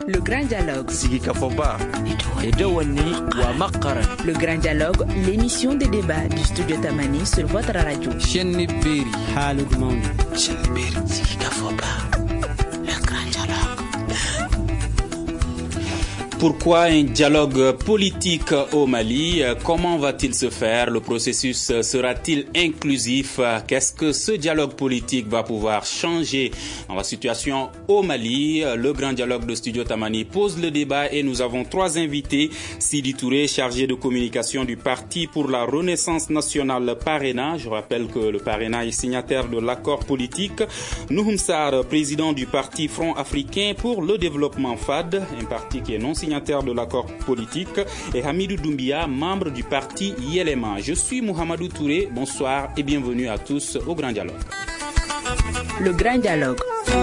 Le Grand Dialogue. Sigi Kafoba. Edouani Ouamakara. Le Grand Dialogue, l'émission de débat du studio Tamani sur votre radio. Chenni Beri. Halid Mouni. Chenni Beri. Sigi Kafoba. Le Grand Dialogue. Pourquoi un dialogue politique au Mali? Comment va-t-il se faire? Le processus sera-t-il inclusif? Qu'est-ce que ce dialogue politique va pouvoir changer dans la situation au Mali? Le Grand Dialogue de Studio Tamani pose le débat et nous avons trois invités. Sidi Touré, chargé de communication du Parti pour la Renaissance nationale Parena. Je rappelle que le Parena est signataire de l'accord politique. Nouhoum Sarr, président du Parti Front Africain pour le Développement FAD, un parti qui est non signataire de l'accord politique, et Hamidou Doumbia, membre du parti Yelema. Je suis Mohamedou Touré, bonsoir et bienvenue à tous au Grand Dialogue. Le Grand Dialogue.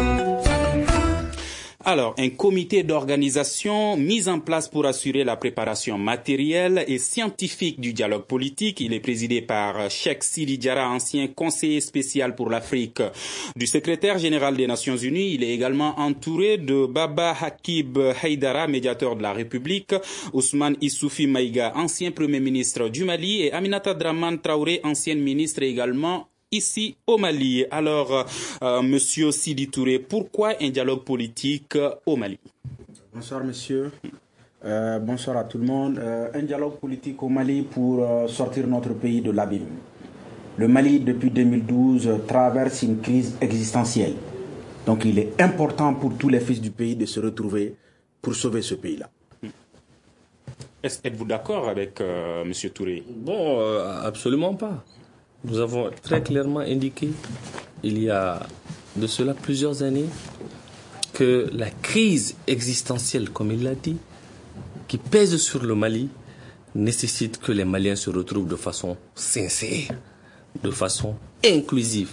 Alors, un comité d'organisation mis en place pour assurer la préparation matérielle et scientifique du dialogue politique. Il est présidé par Cheikh Sidi Diarra, ancien conseiller spécial pour l'Afrique du secrétaire général des Nations Unies. Il est également entouré de Baba Hakib Haïdara, médiateur de la République, Ousmane Issoufi Maïga, ancien premier ministre du Mali, et Aminata Draman Traoré, ancienne ministre également ici au Mali. Alors, monsieur Sidi Touré, pourquoi un dialogue politique au Mali? Bonsoir monsieur, bonsoir à tout le monde. Un dialogue politique au Mali pour sortir notre pays de l'abîme. Le Mali, depuis 2012, traverse une crise existentielle. Donc il est important pour tous les fils du pays de se retrouver pour sauver ce pays-là. Êtes-vous d'accord avec monsieur Touré? Bon, absolument pas. Nous avons très clairement indiqué, il y a de cela plusieurs années, que la crise existentielle, comme il l'a dit, qui pèse sur le Mali, nécessite que les Maliens se retrouvent de façon sincère, de façon inclusive,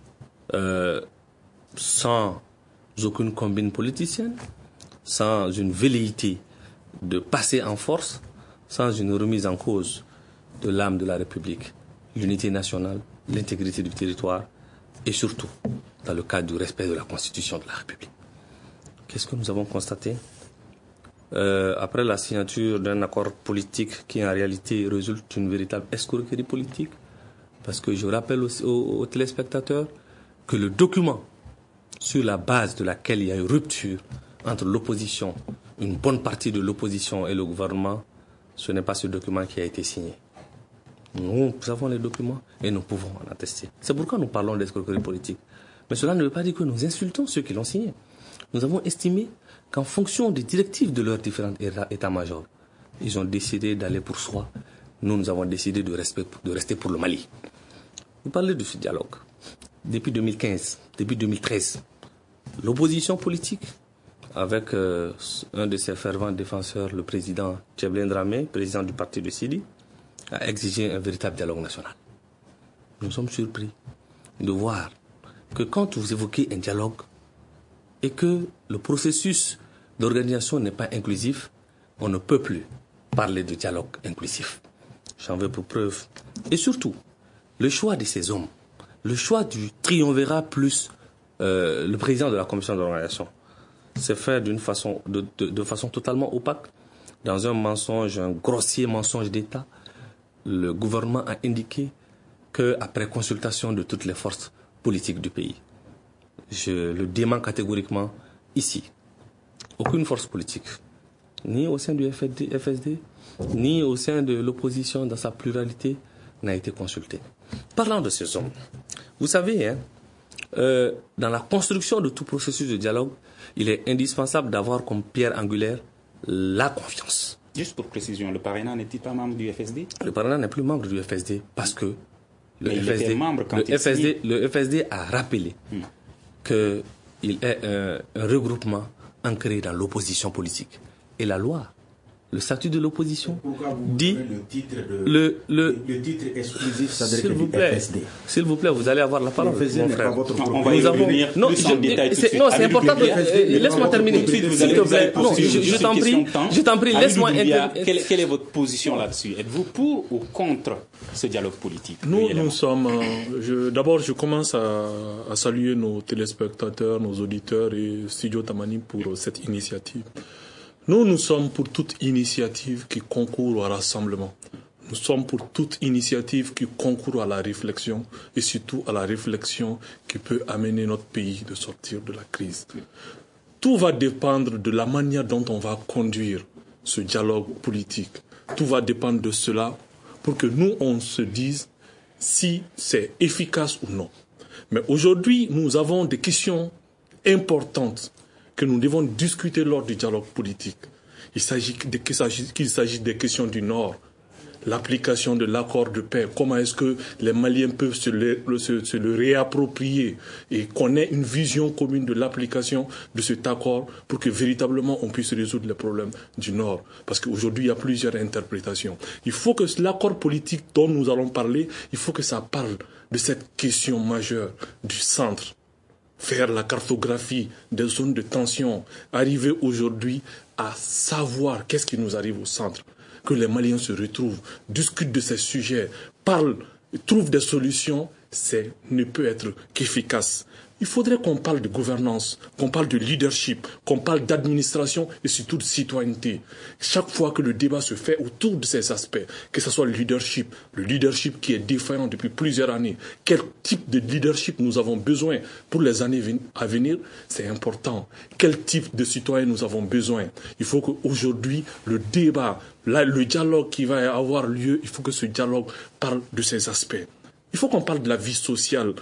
sans aucune combine politicienne, sans une velléité de passer en force, sans une remise en cause de l'âme de la République, l'unité nationale, l'intégrité du territoire et surtout dans le cadre du respect de la Constitution de la République. Qu'est-ce que nous avons constaté? Après la signature d'un accord politique qui en réalité résulte d'une véritable escroquerie politique, parce que je rappelle aux téléspectateurs que le document sur la base de laquelle il y a eu rupture entre l'opposition, une bonne partie de l'opposition et le gouvernement, ce n'est pas ce document qui a été signé. Nous avons les documents et nous pouvons en attester. C'est pourquoi nous parlons d'escroquerie politique. Mais cela ne veut pas dire que nous insultons ceux qui l'ont signé. Nous avons estimé qu'en fonction des directives de leurs différents états-majors, ils ont décidé d'aller pour soi. Nous avons décidé de rester pour le Mali. Vous parlez de ce dialogue. Depuis 2015, depuis 2013, l'opposition politique, avec un de ses fervents défenseurs, le président Tcheblen Dramé, président du parti de Sidi, a exigé un véritable dialogue national. Nous sommes surpris de voir que quand vous évoquez un dialogue et que le processus d'organisation n'est pas inclusif, on ne peut plus parler de dialogue inclusif. J'en veux pour preuve. Et surtout, le choix de ces hommes, le choix du triumvirat plus le président de la commission d'organisation, s'est fait de façon totalement opaque, dans un mensonge, un grossier mensonge d'État. Le gouvernement a indiqué qu'après consultation de toutes les forces politiques du pays, je le dément catégoriquement ici, aucune force politique, ni au sein du FSD, ni au sein de l'opposition dans sa pluralité, n'a été consultée. Parlant de ces hommes, vous savez, dans la construction de tout processus de dialogue, il est indispensable d'avoir comme pierre angulaire la confiance. Juste pour précision, le Parena n'est-il pas membre du FSD? Le Parena n'est plus membre du FSD parce que le FSD a rappelé qu'il est un regroupement ancré dans l'opposition politique. Et la loi le statut de l'opposition dit le titre exclusif, s'il vous plaît, s'il vous plaît, vous allez avoir la parole. On va y revenir plus en détail tout de suite. Non, c'est important. Laisse-moi terminer. S'il te plaît. Non, je t'en prie, laisse-moi intervenir. Quelle est votre position là-dessus? Êtes-vous pour ou contre ce dialogue politique? Nous sommes. D'abord, je commence à saluer nos téléspectateurs, nos auditeurs et Studio Tamani pour cette initiative. Nous sommes pour toute initiative qui concourt au rassemblement. Nous sommes pour toute initiative qui concourt à la réflexion et surtout à la réflexion qui peut amener notre pays de sortir de la crise. Tout va dépendre de la manière dont on va conduire ce dialogue politique. Tout va dépendre de cela pour que nous, on se dise si c'est efficace ou non. Mais aujourd'hui, nous avons des questions importantes que nous devons discuter lors du dialogue politique. Il s'agit des questions du Nord, l'application de l'accord de paix, comment est-ce que les Maliens peuvent se le réapproprier et qu'on ait une vision commune de l'application de cet accord pour que véritablement on puisse résoudre les problèmes du Nord. Parce qu'aujourd'hui, il y a plusieurs interprétations. Il faut que l'accord politique dont nous allons parler, il faut que ça parle de cette question majeure du centre. Faire la cartographie des zones de tension, arriver aujourd'hui à savoir qu'est-ce qui nous arrive au centre, que les Maliens se retrouvent, discutent de ces sujets, parlent, trouvent des solutions, ne peut être qu'efficace. Il faudrait qu'on parle de gouvernance, qu'on parle de leadership, qu'on parle d'administration et surtout de citoyenneté. Chaque fois que le débat se fait autour de ces aspects, que ce soit le leadership qui est défaillant depuis plusieurs années, quel type de leadership nous avons besoin pour les années à venir, c'est important. Quel type de citoyen nous avons besoin. Il faut qu'aujourd'hui, le débat, le dialogue qui va avoir lieu, il faut que ce dialogue parle de ces aspects. Il faut qu'on parle de la vie sociale,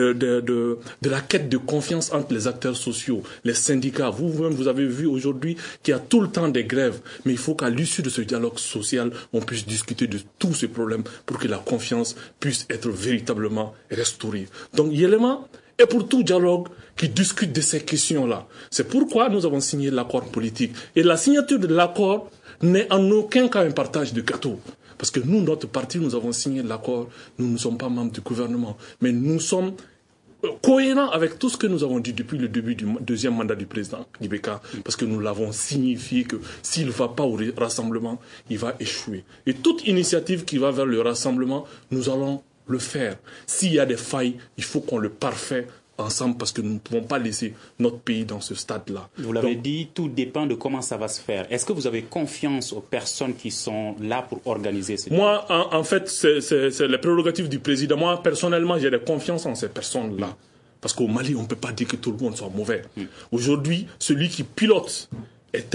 de la quête de confiance entre les acteurs sociaux, les syndicats. Vous-même, vous avez vu aujourd'hui qu'il y a tout le temps des grèves. Mais il faut qu'à l'issue de ce dialogue social, on puisse discuter de tous ces problèmes pour que la confiance puisse être véritablement restaurée. Donc, Yelema est pour tout dialogue qui discute de ces questions-là. C'est pourquoi nous avons signé l'accord politique. Et la signature de l'accord n'est en aucun cas un partage de gâteau. Parce que nous, notre parti, nous avons signé l'accord, nous ne sommes pas membres du gouvernement, mais nous sommes cohérents avec tout ce que nous avons dit depuis le début du deuxième mandat du président Ibeka, parce que nous l'avons signifié que s'il ne va pas au rassemblement, il va échouer. Et toute initiative qui va vers le rassemblement, nous allons le faire. S'il y a des failles, il faut qu'on le parfaite ensemble parce que nous ne pouvons pas laisser notre pays dans ce stade-là. Vous l'avez dit, tout dépend de comment ça va se faire. Est-ce que vous avez confiance aux personnes qui sont là pour organiser ce dialogue? Moi, en fait, c'est les prérogatives du président. Moi, personnellement, j'ai de confiance en ces personnes-là. Parce qu'au Mali, on ne peut pas dire que tout le monde soit mauvais. Aujourd'hui, celui qui pilote est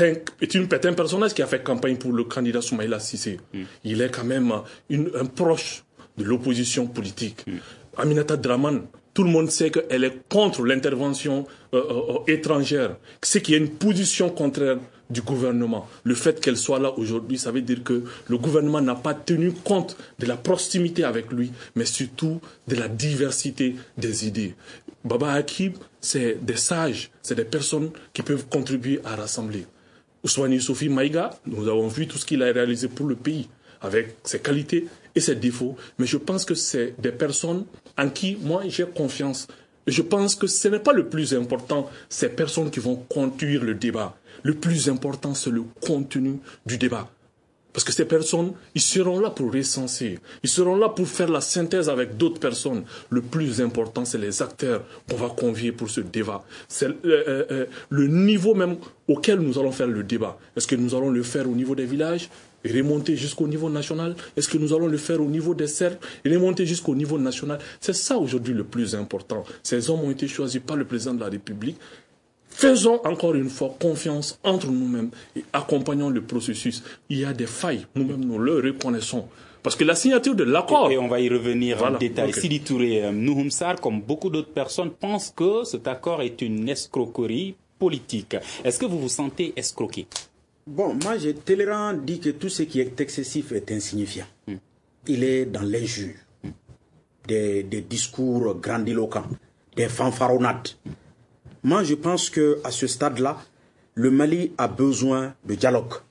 un personnage qui a fait campagne pour le candidat Soumaïla Cissé. Il est quand même un proche de l'opposition politique. Aminata Draman, tout le monde sait qu'elle est contre l'intervention étrangère. C'est qu'il y a une position contraire du gouvernement. Le fait qu'elle soit là aujourd'hui, ça veut dire que le gouvernement n'a pas tenu compte de la proximité avec lui, mais surtout de la diversité des idées. Baba Akib, c'est des sages, c'est des personnes qui peuvent contribuer à rassembler. Ousmane Sophie Maïga, nous avons vu tout ce qu'il a réalisé pour le pays, avec ses qualités et ses défauts, mais je pense que c'est des personnes en qui, moi, j'ai confiance. Je pense que ce n'est pas le plus important, ces personnes qui vont conduire le débat. Le plus important, c'est le contenu du débat. Parce que ces personnes, ils seront là pour recenser. Ils seront là pour faire la synthèse avec d'autres personnes. Le plus important, c'est les acteurs qu'on va convier pour ce débat. C'est le niveau même auquel nous allons faire le débat. Est-ce que nous allons le faire au niveau des villages et remonter jusqu'au niveau national? Est-ce que nous allons le faire au niveau des cercles et remonter jusqu'au niveau national? C'est ça aujourd'hui le plus important. Ces hommes ont été choisis par le président de la République. Faisons encore une fois confiance entre nous-mêmes et accompagnons le processus. Il y a des failles, nous-mêmes nous le reconnaissons. Parce que la signature de l'accord... Et on va y revenir en détail. Okay. Sidi Touré, Nouhoum Sarr, comme beaucoup d'autres personnes, pensent que cet accord est une escroquerie politique. Est-ce que vous vous sentez escroqué? Bon, moi, Talleyrand dit que tout ce qui est excessif est insignifiant. Il est dans l'injure, des discours grandiloquents, des fanfaronnades. Moi, je pense qu'à ce stade-là, le Mali a besoin de dialogue.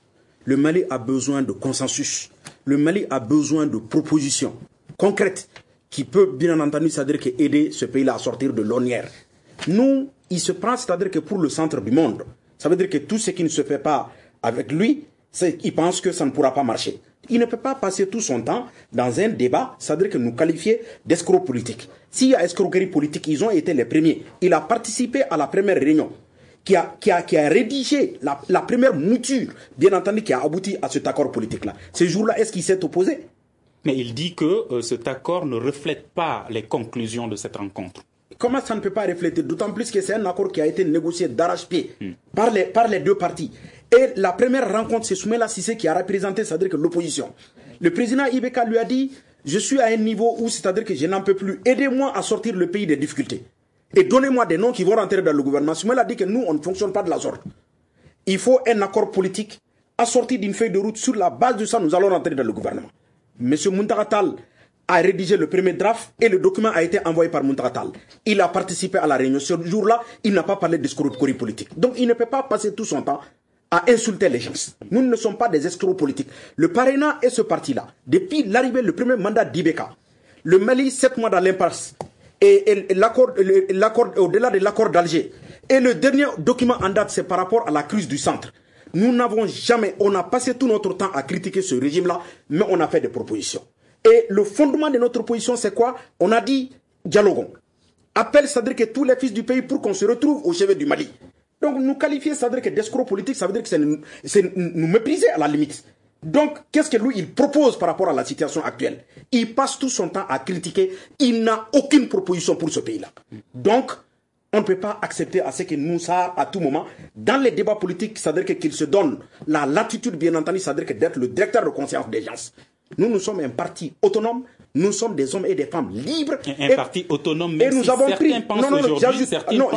Le Mali a besoin de consensus. Le Mali a besoin de propositions concrètes qui peuvent, bien entendu, c'est-à-dire que aider ce pays-là à sortir de l'ornière. Nous, il se prend, c'est-à-dire que pour le centre du monde, ça veut dire que tout ce qui ne se fait pas avec lui, il pense que ça ne pourra pas marcher. Il ne peut pas passer tout son temps dans un débat, c'est-à-dire que nous qualifier d'escrocs politiques. S'il y a escroquerie politique, ils ont été les premiers. Il a participé à la première réunion qui a rédigé la première mouture, bien entendu, qui a abouti à cet accord politique-là. Ce jour-là, est-ce qu'il s'est opposé? Mais il dit que cet accord ne reflète pas les conclusions de cette rencontre. Comment ça ne peut pas refléter? D'autant plus que c'est un accord qui a été négocié d'arrache-pied par les deux parties. Et la première rencontre, c'est Soumaïla Cissé qui a représenté, c'est-à-dire que l'opposition. Le président Ibeka lui a dit, je suis à un niveau où, c'est-à-dire que je n'en peux plus. Aidez-moi à sortir le pays des difficultés. Et donnez-moi des noms qui vont rentrer dans le gouvernement. Soumaïla a dit que nous, on ne fonctionne pas de la sorte. Il faut un accord politique assorti d'une feuille de route. Sur la base de ça, nous allons rentrer dans le gouvernement. Monsieur Muntaka Tall a rédigé le premier draft et le document a été envoyé par Muntaka Tall. Il a participé à la réunion. Ce jour-là, il n'a pas parlé d'escroquerie politique. Donc, il ne peut pas passer tout son temps à insulter les gens. Nous ne sommes pas des escrocs politiques. Le parrainat est ce parti-là. Depuis l'arrivée, le premier mandat d'Ibeka, le Mali, 7 mois dans l'impasse, et l'accord, au-delà de l'accord d'Alger. Et le dernier document en date, c'est par rapport à la crise du centre. Nous n'avons jamais, on a passé tout notre temps à critiquer ce régime-là, mais on a fait des propositions. Et le fondement de notre position, c'est quoi? On a dit, dialoguons. Appel, c'est-à-dire que tous les fils du pays pour qu'on se retrouve au chevet du Mali. Donc, nous qualifier, c'est-à-dire que d'escrocs politiques, ça veut dire que c'est nous mépriser à la limite. Donc, qu'est-ce que lui, il propose par rapport à la situation actuelle? Il passe tout son temps à critiquer. Il n'a aucune proposition pour ce pays-là. Donc, on ne peut pas accepter à ce que nous, ça, à tout moment, dans les débats politiques, c'est-à-dire qu'il se donne la latitude, bien entendu, c'est-à-dire que d'être le directeur de conscience des gens. Nous sommes un parti autonome. Nous sommes des hommes et des femmes libres. Un parti autonome, même si certains pensent aujourd'hui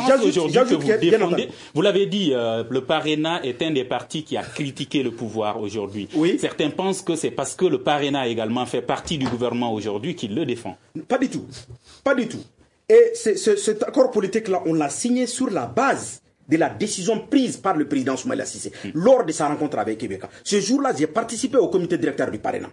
que vous défendez. Vous l'avez dit, le parrainat est un des partis qui a critiqué le pouvoir aujourd'hui. Oui. Certains pensent que c'est parce que le parrainat également fait partie du gouvernement aujourd'hui qu'il le défend. Pas du tout. Pas du tout. Et cet accord politique-là, on l'a signé sur la base de la décision prise par le président Soumaïla Cissé lors de sa rencontre avec Ibeka. Ce jour-là, j'ai participé au comité directeur du parrainat.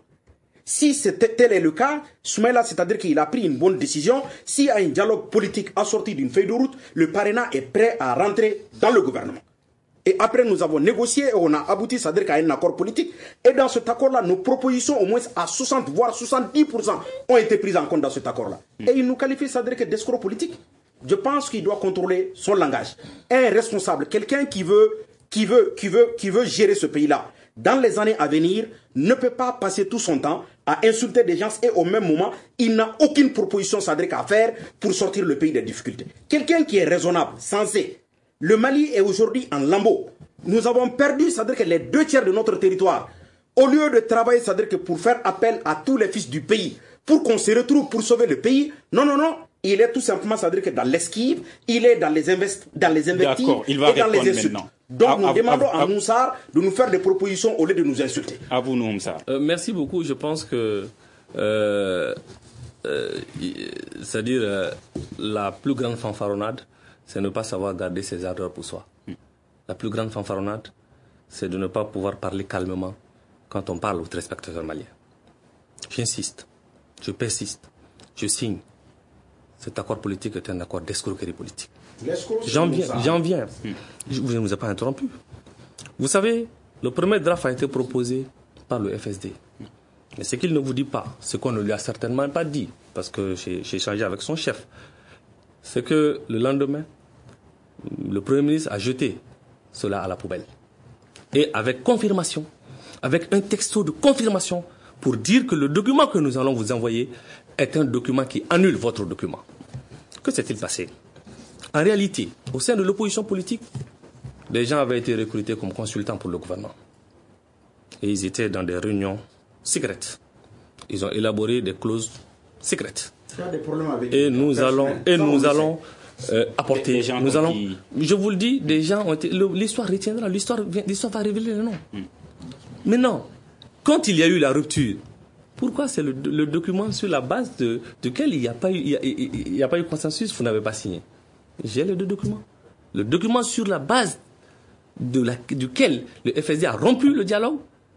Si tel est le cas, Soumaïla, c'est-à-dire qu'il a pris une bonne décision. S'il y a un dialogue politique assorti d'une feuille de route, le parrainat est prêt à rentrer dans le gouvernement. Et après, nous avons négocié et on a abouti, c'est-à-dire qu'à un accord politique. Et dans cet accord-là, nos propositions, au moins à 60, voire 70%, ont été prises en compte dans cet accord-là. Et il nous qualifie, c'est-à-dire que d'escroc politique. Je pense qu'il doit contrôler son langage. Un responsable, quelqu'un qui veut gérer ce pays-là, dans les années à venir, ne peut pas passer tout son temps à insulter des gens et au même moment, il n'a aucune proposition, c'est-à-dire qu'à faire pour sortir le pays des difficultés. Quelqu'un qui est raisonnable, sensé. Le Mali est aujourd'hui en lambeaux. Nous avons perdu, c'est-à-dire que les 2/3 de notre territoire. Au lieu de travailler, c'est-à-dire que pour faire appel à tous les fils du pays, pour qu'on se retrouve pour sauver le pays, non. Il est tout simplement, c'est-à-dire que dans l'esquive, il est dans les invectives et dans les insultes. Maintenant. Donc nous demandons à Moussar de nous faire des propositions au lieu de nous insulter. À vous, Moussar. Merci beaucoup. Je pense que c'est-à-dire la plus grande fanfaronnade, c'est ne pas savoir garder ses ardeurs pour soi. La plus grande fanfaronnade, c'est de ne pas pouvoir parler calmement quand on parle aux téléspectateurs maliens. J'insiste, je persiste, je signe. Cet accord politique est un accord d'escroquerie politique. J'en viens. Vous ne nous avez pas interrompu. Vous savez, le premier draft a été proposé par le FSD. Mais ce qu'il ne vous dit pas, ce qu'on ne lui a certainement pas dit, parce que j'ai échangé avec son chef, c'est que le lendemain, le Premier ministre a jeté cela à la poubelle. Et avec confirmation, avec un texto de confirmation, pour dire que le document que nous allons vous envoyer est un document qui annule votre document. Que s'est-il passé? En réalité, au sein de l'opposition politique, les gens avaient été recrutés comme consultants pour le gouvernement. Et ils étaient dans des réunions secrètes. Ils ont élaboré des clauses secrètes. Et nous allons apporter. Je vous le dis, des gens ont été. L'histoire retiendra. L'histoire va révéler le nom. Maintenant, quand il y a eu la rupture, pourquoi c'est le document sur la base duquel il n'y a pas eu consensus, vous n'avez pas signé? J'ai les deux documents. Le document sur la base duquel le FSD a rompu le dialogue,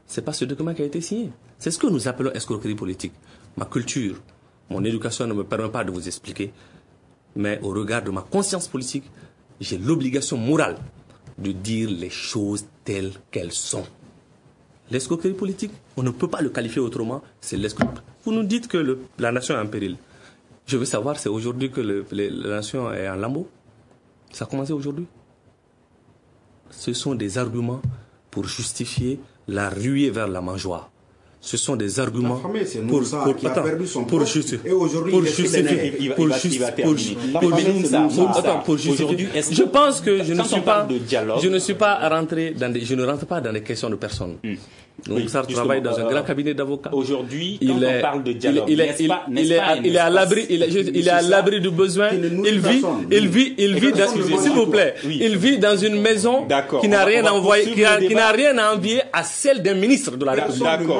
c'est pas ce document qui a été signé. C'est ce que nous appelons escroquerie politique. Ma culture, mon éducation ne me permet pas de vous expliquer, mais au regard de ma conscience politique, j'ai l'obligation morale de dire les choses telles qu'elles sont. L'escroquerie politique, on ne peut pas le qualifier autrement, c'est l'escroquerie. Vous nous dites que la nation est en péril. Je veux savoir, c'est aujourd'hui que la nation est en lambeaux? Ça a commencé aujourd'hui? Ce sont des arguments pour justifier la ruée vers la mangeoire. Ce sont des arguments pour justifier. Et aujourd'hui, Je pense que je ne suis pas rentré dans je ne rentre pas dans des questions de personnes. Donc ça travaille dans un grand cabinet d'avocats. Aujourd'hui, quand on parle de dialogue, il est à l'abri du besoin. Il vit dans, s'il vous plaît, il vit dans une maison qui n'a rien à envoyer, qui n'a rien à envier à celle d'un ministre de la République. D'accord.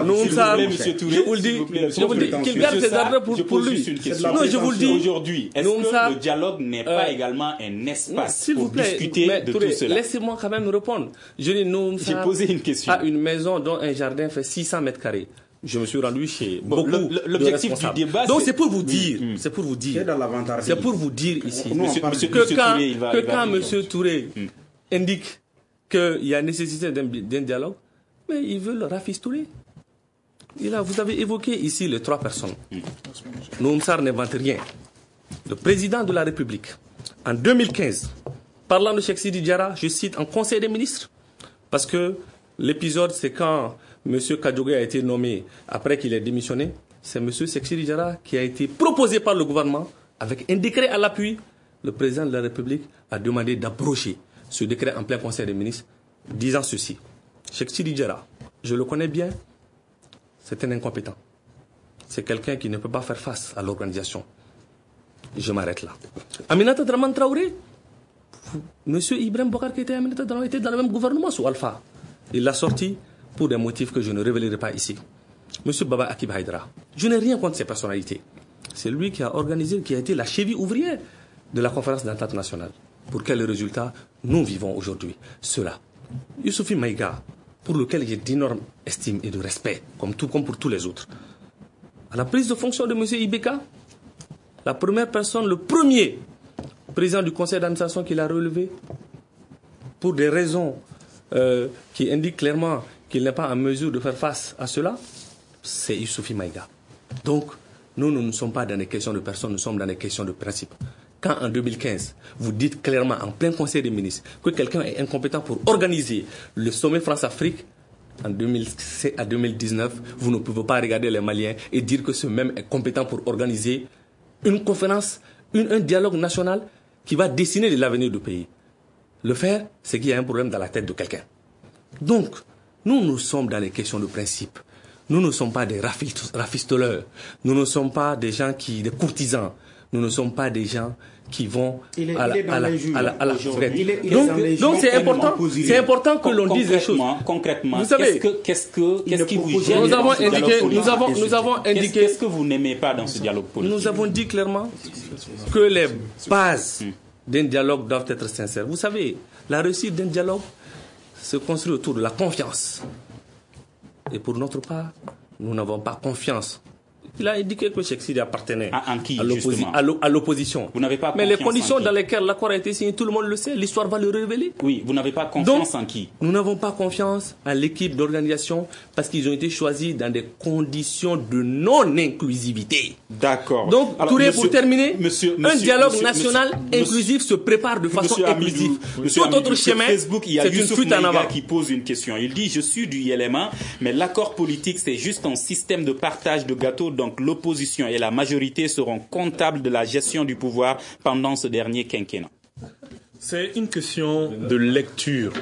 Je vous le dis, qu'il garde ses ardeurs pour lui. Non, je vous le dis. Aujourd'hui, est-ce que le dialogue n'est pas également un espace pour discuter de tout cela? Laissez-moi quand même répondre. J'ai posé une question. À une maison dont un jardin fait 600 mètres carrés. Je me suis rendu chez beaucoup l'objectif du débat, donc c'est pour vous dire, c'est pour vous dire ici que quand M. Touré indique qu'il y a nécessité d'un dialogue, mais ils veulent rafistoler. Vous avez évoqué ici les 3 personnes. Noum Sarr n'invente rien. Le président de la République, en 2015, parlant de Cheikh Sidi Diarra, je cite, en Conseil des ministres, parce que l'épisode, c'est quand M. Kadjougé a été nommé après qu'il ait démissionné. C'est M. Cheikh Sidi Diarra qui a été proposé par le gouvernement avec un décret à l'appui. Le président de la République a demandé d'abroger ce décret en plein Conseil des ministres, disant ceci. Cheikh Sidi Diarra, je le connais bien, c'est un incompétent. C'est quelqu'un qui ne peut pas faire face à l'organisation. Je m'arrête là. Aminata Draman Traoré, M. Ibrahim Bokar qui était Aminata Draman était dans le même gouvernement sous Alpha. Il l'a sorti pour des motifs que je ne révélerai pas ici. Monsieur Baba Akib Haïdara, je n'ai rien contre ses personnalités. C'est lui qui a organisé, qui a été la cheville ouvrière de la conférence d'entente nationale. Pour quels résultats nous vivons aujourd'hui? Cela. Youssouphi Maïga, pour lequel j'ai d'énormes estime et de respect, comme pour tous les autres. À la prise de fonction de monsieur Ibeka, la première personne, le premier président du conseil d'administration qu'il a relevé, pour des raisons qui indiquent clairement qu'il n'est pas en mesure de faire face à cela, c'est Youssouphi Maïga. Donc, nous ne sommes pas dans des questions de personnes, nous sommes dans des questions de principe. Quand en 2015, vous dites clairement en plein conseil des ministres que quelqu'un est incompétent pour organiser le sommet France-Afrique, en 2017 à 2019, vous ne pouvez pas regarder les Maliens et dire que ce même est compétent pour organiser une conférence, un dialogue national qui va dessiner l'avenir du pays. Le faire, c'est qu'il y a un problème dans la tête de quelqu'un. Donc, nous sommes dans les questions de principe. Nous ne sommes pas des rafistoleurs. Nous ne sommes pas des gens des courtisans. Nous ne sommes pas des gens qui vont à la donc c'est important que l'on dise les choses. Concrètement, vous savez, qu'est-ce qui vous gêne? Nous avons indiqué qu'est-ce que vous n'aimez pas dans ce dialogue politique? Nous avons dit clairement que les bases d'un dialogue doivent être sincères. Vous savez, la réussite d'un dialogue se construit autour de la confiance. Et pour notre part, nous n'avons pas confiance. Il a indiqué que Cheikh Sidi appartenait à l'opposition. Vous n'avez pas mais les conditions dans lesquelles l'accord a été signé, tout le monde le sait, l'histoire va le révéler. Oui, vous n'avez pas confiance. Donc, en qui? Nous n'avons pas confiance à l'équipe d'organisation parce qu'ils ont été choisis dans des conditions de non-inclusivité. D'accord. Donc, Touré, pour terminer, un dialogue national inclusif se prépare de façon inclusive. Tout autre chemin, Facebook, il y a Youssouf Maïga qui pose une question. Il dit, je suis du YLMA, mais l'accord politique, c'est juste un système de partage de gâteaux. Donc l'opposition et la majorité seront comptables de la gestion du pouvoir pendant ce dernier quinquennat. C'est une question de lecture.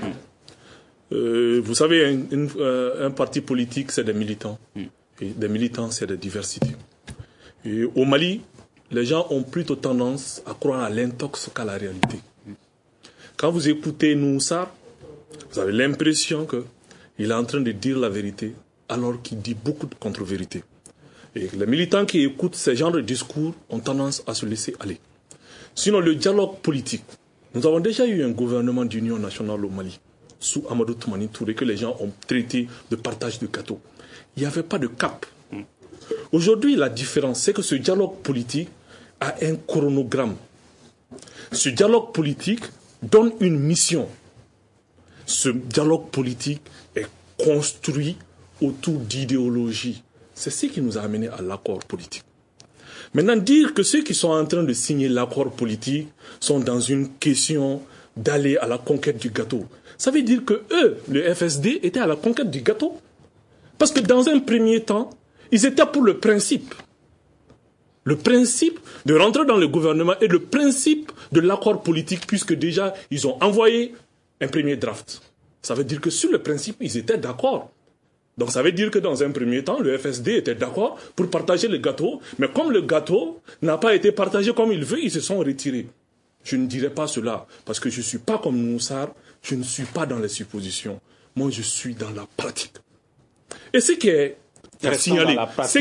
Vous savez, un parti politique, c'est des militants. Et des militants, c'est des diversités. Et au Mali, les gens ont plutôt tendance à croire à l'intox qu'à la réalité. Quand vous écoutez Noum Sarr, vous avez l'impression qu'il est en train de dire la vérité, alors qu'il dit beaucoup de contre-vérités. Et les militants qui écoutent ce genre de discours ont tendance à se laisser aller. Sinon, le dialogue politique. Nous avons déjà eu un gouvernement d'union nationale au Mali. sous Amadou Toumani Touré que les gens ont traité de partage de gâteau. Il n'y avait pas de cap. Aujourd'hui, la différence, c'est que ce dialogue politique a un chronogramme. Ce dialogue politique donne une mission. Ce dialogue politique est construit autour d'idéologies. C'est ce qui nous a amené à l'accord politique. Maintenant, dire que ceux qui sont en train de signer l'accord politique sont dans une question d'aller à la conquête du gâteau, ça veut dire que eux, le FSD, étaient à la conquête du gâteau. Parce que dans un premier temps, ils étaient pour le principe. Le principe de rentrer dans le gouvernement et le principe de l'accord politique, puisque déjà, ils ont envoyé un premier draft. Ça veut dire que sur le principe, ils étaient d'accord. Donc ça veut dire que dans un premier temps, le FSD était d'accord pour partager le gâteau, mais comme le gâteau n'a pas été partagé comme il veut, ils se sont retirés. Je ne dirais pas cela, parce que je ne suis pas comme Moussar, je ne suis pas dans les suppositions. Moi, je suis dans la pratique. Et ce qui est à signaler, parce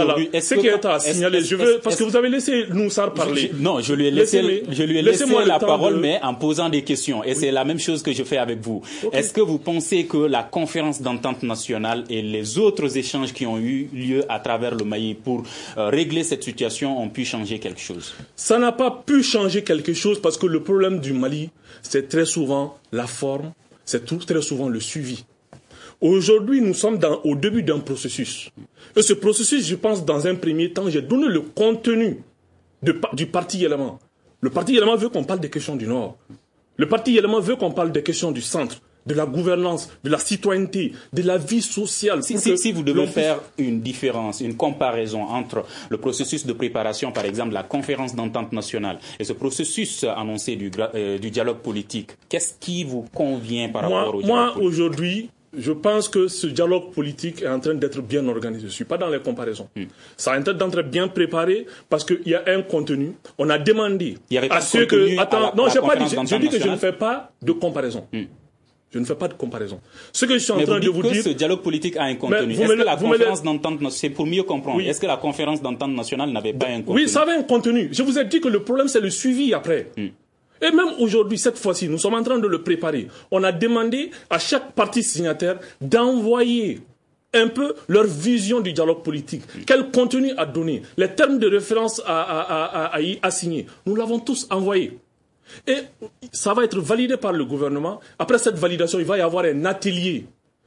que vous avez laissé Moussar parler. Je lui ai laissé la parole, mais en posant des questions. Et c'est la même chose que je fais avec vous. Okay. Est-ce que vous pensez que la conférence d'entente nationale et les autres échanges qui ont eu lieu à travers le Mali pour régler cette situation ont pu changer quelque chose? Ça n'a pas pu changer quelque chose parce que le problème du Mali, c'est très souvent la forme, c'est très souvent le suivi. Aujourd'hui, nous sommes au début d'un processus. Et ce processus, je pense, dans un premier temps, j'ai donné le contenu du parti élément. Le parti élément veut qu'on parle des questions du Nord. Le parti élément veut qu'on parle des questions du centre, de la gouvernance, de la citoyenneté, de la vie sociale. Si vous devez faire une différence, une comparaison entre le processus de préparation, par exemple, de la conférence d'entente nationale, et ce processus annoncé du dialogue politique, qu'est-ce qui vous convient par rapport au dialogue politique? Aujourd'hui, je pense que ce dialogue politique est en train d'être bien organisé. Je ne suis pas dans les comparaisons. Ça est en train d'être bien préparé parce qu'il y a un contenu. On a demandé à ceux que... Attends, non, je dis que je ne fais pas de comparaison. Je ne fais pas de comparaison. Ce que je suis en train de vous dire... ce dialogue politique a un contenu. Est-ce que la conférence d'entente... C'est pour mieux comprendre. Oui. Est-ce que la conférence d'entente nationale n'avait pas un contenu? Oui, ça avait un contenu. Je vous ai dit que le problème, c'est le suivi après. Et même aujourd'hui, cette fois-ci, nous sommes en train de le préparer. On a demandé à chaque parti signataire d'envoyer un peu leur vision du dialogue politique. Quel contenu à donner, les termes de référence à y assigner. Nous l'avons tous envoyé. Et ça va être validé par le gouvernement. Après cette validation, il va y avoir un atelier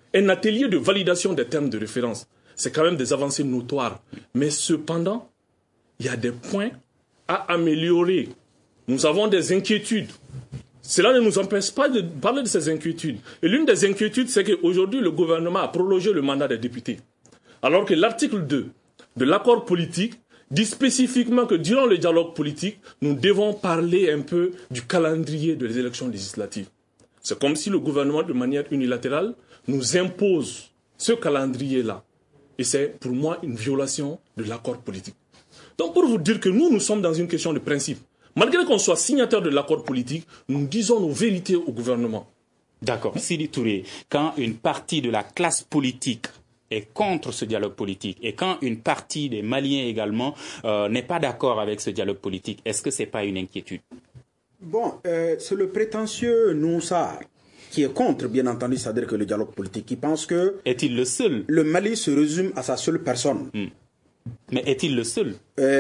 de validation des termes de référence. C'est quand même des avancées notoires. Mais cependant, il y a des points à améliorer. Nous avons des inquiétudes. Cela ne nous empêche pas de parler de ces inquiétudes. Et l'une des inquiétudes, c'est qu'aujourd'hui, le gouvernement a prolongé le mandat des députés. Alors que l'article 2 de l'accord politique dit spécifiquement que durant le dialogue politique, nous devons parler un peu du calendrier des élections législatives. C'est comme si le gouvernement, de manière unilatérale, nous impose ce calendrier-là. Et c'est pour moi une violation de l'accord politique. Donc pour vous dire que nous sommes dans une question de principe. Malgré qu'on soit signataire de l'accord politique, nous disons nos vérités au gouvernement. D'accord. Sidi Touré, quand une partie de la classe politique est contre ce dialogue politique et quand une partie des Maliens également n'est pas d'accord avec ce dialogue politique, est-ce que ce n'est pas une inquiétude? Bon, c'est le prétentieux Noussar qui est contre, bien entendu, c'est-à-dire que le dialogue politique, qui pense que... Est-il le seul? Le Mali se résume à sa seule personne. Mais est-il le seul?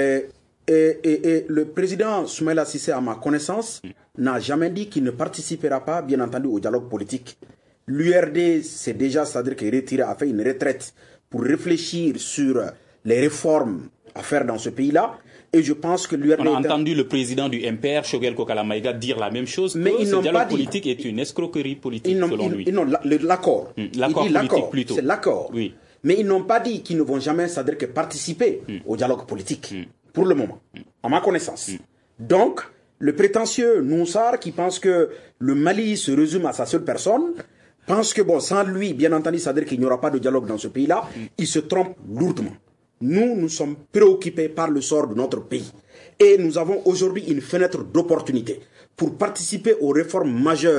Et le président Soumaïla Cissé, à ma connaissance, n'a jamais dit qu'il ne participera pas, bien entendu, au dialogue politique. L'URD, c'est déjà, c'est-à-dire qu'il a fait une retraite pour réfléchir sur les réformes à faire dans ce pays-là. Et je pense que l'URD... On a entendu le président du MPR, Choguel Kokalamaïga, dire la même chose, mais que ce dialogue politique est une escroquerie politique, selon lui. Non, l'accord. L'accord politique, plutôt. C'est l'accord. Oui. Mais ils n'ont pas dit qu'ils ne vont jamais, c'est-à-dire que participer au dialogue politique. Pour le moment, à ma connaissance. Donc, le prétentieux Noussar, qui pense que le Mali se résume à sa seule personne, pense que, bon, sans lui, bien entendu, c'est-à-dire qu'il n'y aura pas de dialogue dans ce pays-là, il se trompe lourdement. Nous sommes préoccupés par le sort de notre pays. Et nous avons aujourd'hui une fenêtre d'opportunité pour participer aux réformes majeures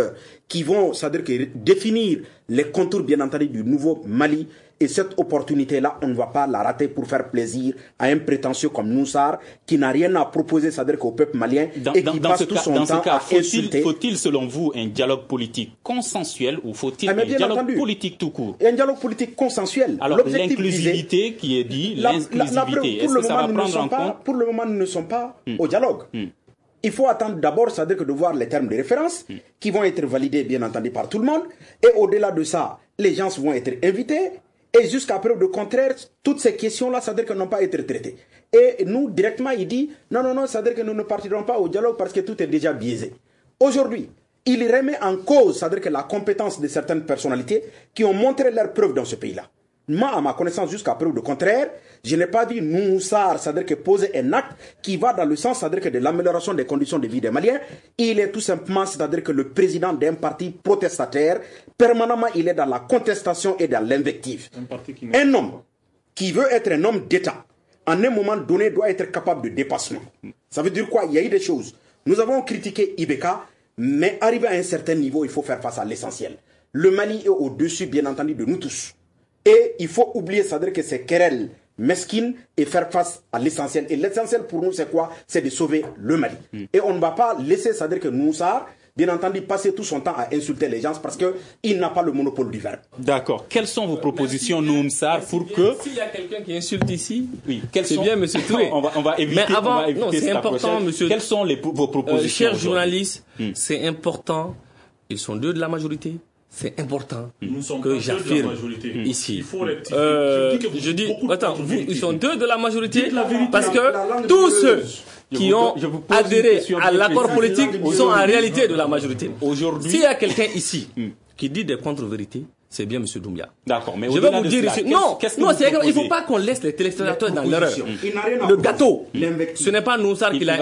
qui vont, c'est-à-dire que définir les contours, bien entendu, du nouveau Mali. Et cette opportunité-là, on ne va pas la rater pour faire plaisir à un prétentieux comme Noussar, qui n'a rien à proposer, c'est-à-dire qu'au peuple malien, et qui passe tout son temps à insulter. Faut-il, selon vous, un dialogue politique consensuel ou faut-il un dialogue politique tout court? Un dialogue politique consensuel. Alors, l'inclusivité qui est dit, l'inclusivité, est-ce que ça va prendre en compte? Pour le moment, nous ne sommes pas au dialogue. Il faut attendre d'abord, c'est-à-dire que de voir les termes de référence qui vont être validés, bien entendu, par tout le monde. Et au-delà de ça, les gens vont être invités. Et jusqu'à preuve de contraire, toutes ces questions-là, c'est-à-dire qu'elles n'ont pas été traitées. Et nous, directement, il dit, non, c'est-à-dire que nous ne partirons pas au dialogue parce que tout est déjà biaisé. Aujourd'hui, il remet en cause, c'est-à-dire que la compétence de certaines personnalités qui ont montré leur preuve dans ce pays-là. Moi, à ma connaissance, jusqu'à preuve de contraire, je n'ai pas vu Noussar, c'est-à-dire que poser un acte qui va dans le sens, c'est-à-dire que de l'amélioration des conditions de vie des Maliens. Il est tout simplement, c'est-à-dire que le président d'un parti protestataire, permanemment, il est dans la contestation et dans l'invective. Un homme qui veut être un homme d'État, en un moment donné, doit être capable de dépassement. Ça veut dire quoi? Il y a eu des choses. Nous avons critiqué Ibeka, mais arrivé à un certain niveau, il faut faire face à l'essentiel. Le Mali est au-dessus, bien entendu, de nous tous. Et il faut oublier, c'est-à-dire que ces querelles mesquines et faire face à l'essentiel. Et l'essentiel pour nous, c'est quoi? C'est de sauver le Mali. Et on ne va pas laisser, c'est-à-dire que Noussar, bien entendu, passer tout son temps à insulter les gens parce qu'il n'a pas le monopole du verbe. D'accord. Quelles sont vos propositions, Noussar, pour que... S'il y a quelqu'un qui insulte ici, oui, c'est bien, M. Touré. on va éviter. Mais avant, non, c'est important, monsieur. Quelles sont vos propositions? Chers journalistes, c'est important. Ils sont deux de la majorité. C'est important que j'affirme ici. Il faut je dis, attends, ils sont deux de la majorité parce que tous ceux qui ont adhéré à l'accord politique sont en réalité de la majorité. Aujourd'hui, s'il y a quelqu'un ici qui dit des contre-vérités, c'est bien M. Doumbia. D'accord, mais je vais vous dire ici. Non, il ne faut pas qu'on laisse les téléspectateurs dans l'erreur. Le gâteau, ce n'est pas Noussar qui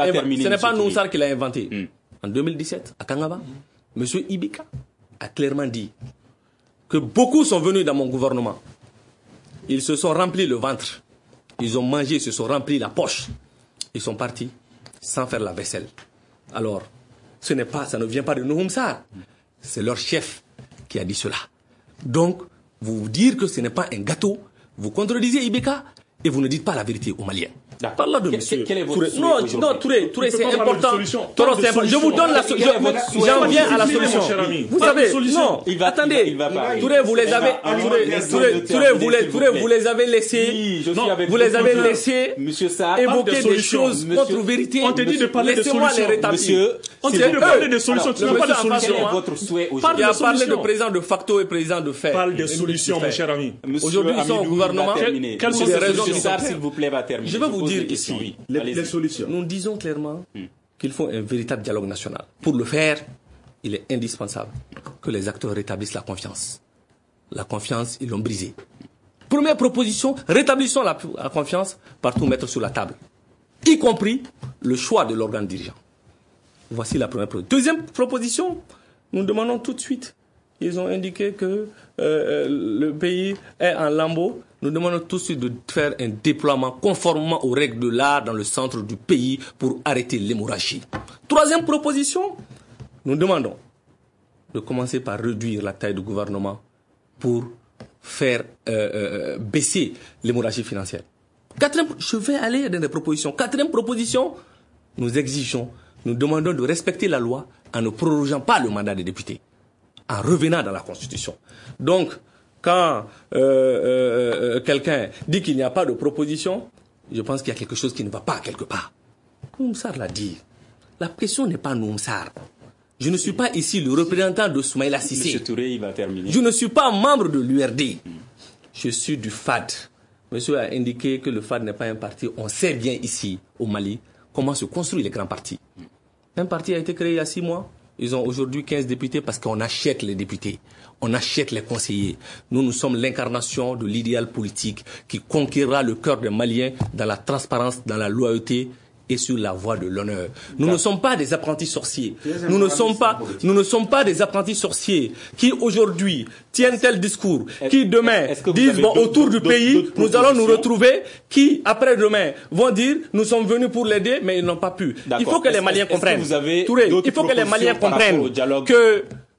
l'a inventé. En 2017, à Kangaba, M. Ibeka a clairement dit que beaucoup sont venus dans mon gouvernement. Ils se sont remplis le ventre. Ils ont mangé, ils se sont remplis la poche. Ils sont partis sans faire la vaisselle. Alors, ça ne vient pas de Noussar. C'est leur chef qui a dit cela. Donc, vous dire que ce n'est pas un gâteau, vous contredisez Ibeka et vous ne dites pas la vérité aux Maliens. Par là de monsieur. Quel est votre souhait non, Touré, c'est important. Je vous donne la solution. J'en viens à la solution. Vous savez, non, attendez. Touré, vous les avez, vous les avez laissés, vous les avez laissés évoquer des choses contre vérité. On te dit de parler de solution. Laissez-moi les rétablir. On te dit de parler de solution. Tu n'as pas de solution. Quel est votre souhait aujourd'hui? Il a parlé de président de facto et président de fait. Parle de solutions, mon cher ami. Aujourd'hui, ils sont au gouvernement. Quelles sont les raisons qui sont, s'il vous plaît, va terminer? Je vais vous dire ici, les solutions. Nous disons clairement qu'il faut un véritable dialogue national. Pour le faire, il est indispensable que les acteurs rétablissent la confiance. La confiance, ils l'ont brisée. Première proposition, rétablissons la confiance par tout mettre sur la table, y compris le choix de l'organe dirigeant. Voici la première proposition. Deuxième proposition, nous demandons tout de suite. Ils ont indiqué que le pays est en lambeaux. Nous demandons tout de suite de faire un déploiement conformément aux règles de l'art dans le centre du pays pour arrêter l'hémorragie. Troisième proposition, nous demandons de commencer par réduire la taille du gouvernement pour faire baisser l'hémorragie financière. Je vais aller dans des propositions. Quatrième proposition, nous demandons de respecter la loi en ne prorogeant pas le mandat des députés, en revenant dans la Constitution. Donc, quand quelqu'un dit qu'il n'y a pas de proposition, je pense qu'il y a quelque chose qui ne va pas quelque part. Noussar l'a dit. La question n'est pas Noussar. Je ne suis pas ici le représentant de Soumaïla Cissé. Monsieur Touré, il va terminer. Je ne suis pas membre de l'URD. Je suis du FAD. Monsieur a indiqué que le FAD n'est pas un parti. On sait bien ici, au Mali, comment se construisent les grands partis. Un parti a été créé il y a 6 mois. Ils ont aujourd'hui 15 députés parce qu'on achète les députés. On achète les conseillers. Nous sommes l'incarnation de l'idéal politique qui conquérera le cœur des Maliens dans la transparence, dans la loyauté et sur la voie de l'honneur. Nous ne sommes pas des apprentis sorciers. Nous ne sommes pas des apprentis sorciers qui aujourd'hui tiennent tel discours, qui demain disent autour du pays, nous allons nous retrouver, qui après-demain vont dire nous sommes venus pour l'aider, mais ils n'ont pas pu. Il faut que les Maliens comprennent. Il faut que les Maliens comprennent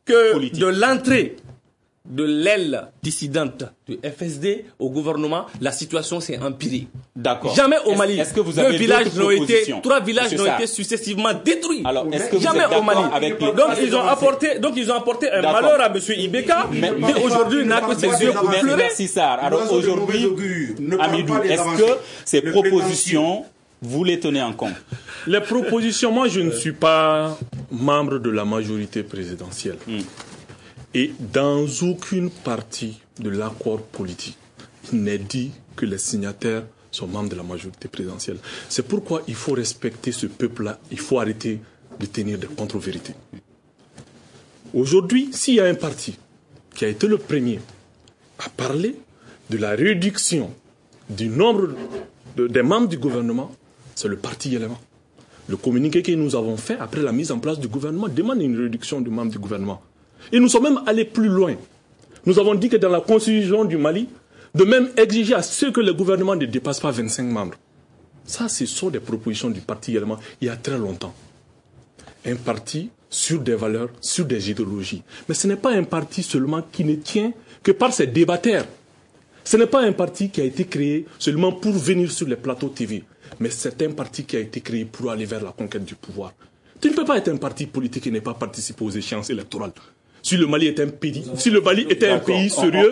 que politique. de l'entrée de l'aile dissidente du FSD au gouvernement, la situation s'est empirée. D'accord. Jamais au Mali, est-ce que vous avez trois villages n'ont été successivement détruits. Alors, est-ce que vous jamais êtes au Mali. avec Donc ils ont apporté un malheur à M. Ibeka, mais aujourd'hui il n'a que ses yeux pour pleurer. Merci Sarr. Alors aujourd'hui, Amidou, est-ce que ces propositions, vous les tenez en compte? Les propositions, moi je ne suis pas membre de la majorité présidentielle. Et dans aucune partie de l'accord politique, il n'est dit que les signataires sont membres de la majorité présidentielle. C'est pourquoi il faut respecter ce peuple-là. Il faut arrêter de tenir des contre-vérités. Aujourd'hui, s'il y a un parti qui a été le premier à parler de la réduction du nombre des membres du gouvernement, c'est le parti Yelema. Le communiqué que nous avons fait après la mise en place du gouvernement demande une réduction du membre du gouvernement. Et nous sommes même allés plus loin. Nous avons dit que dans la constitution du Mali, de même exiger à ce que le gouvernement ne dépasse pas 25 membres. Ça, ce sont des propositions du parti Yelema il y a très longtemps. Un parti sur des valeurs, sur des idéologies. Mais ce n'est pas un parti seulement qui ne tient que par ses débatteurs. Ce n'est pas un parti qui a été créé seulement pour venir sur les plateaux TV. Mais c'est un parti qui a été créé pour aller vers la conquête du pouvoir. Tu ne peux pas être un parti politique et ne pas participer aux échéances électorales. Si le Mali était un pays, sérieux,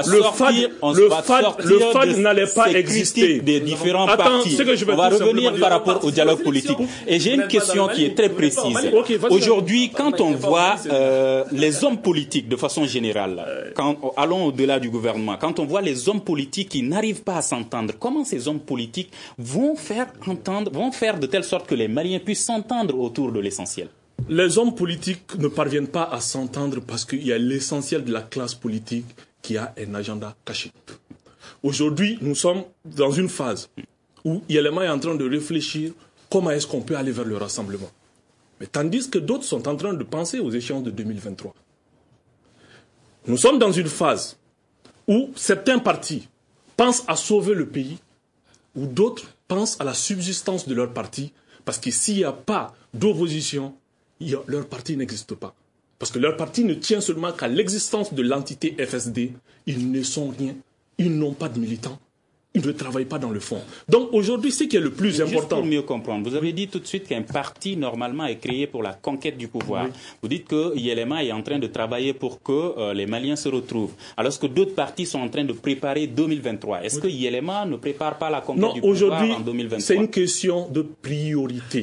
le FAD n'allait pas exister. Des différents partis. On va revenir par rapport au dialogue politique. Et j'ai une question qui est très précise. Aujourd'hui, quand on voit les hommes politiques de façon générale, allons au-delà du gouvernement, quand on voit les hommes politiques qui n'arrivent pas à s'entendre, comment ces hommes politiques vont faire de telle sorte que les Maliens puissent s'entendre autour de l'essentiel? Les hommes politiques ne parviennent pas à s'entendre parce qu'il y a l'essentiel de la classe politique qui a un agenda caché. Aujourd'hui, nous sommes dans une phase où Yelema est en train de réfléchir comment est-ce qu'on peut aller vers le rassemblement. Mais tandis que d'autres sont en train de penser aux échéances de 2023. Nous sommes dans une phase où certains partis pensent à sauver le pays, où d'autres pensent à la subsistance de leur parti, parce que s'il n'y a pas d'opposition, leur parti n'existe pas. Parce que leur parti ne tient seulement qu'à l'existence de l'entité FSD. Ils ne sont rien. Ils n'ont pas de militants. Ils ne travaillent pas dans le fond. Donc aujourd'hui, ce qui est le plus important... Juste pour mieux comprendre, vous avez dit tout de suite qu'un parti, normalement, est créé pour la conquête du pouvoir. Oui. Vous dites que Yelema est en train de travailler pour que les Maliens se retrouvent. Alors que d'autres partis sont en train de préparer 2023. Est-ce que Yelema ne prépare pas la conquête du pouvoir en 2023 ? Non, aujourd'hui, c'est une question de priorité.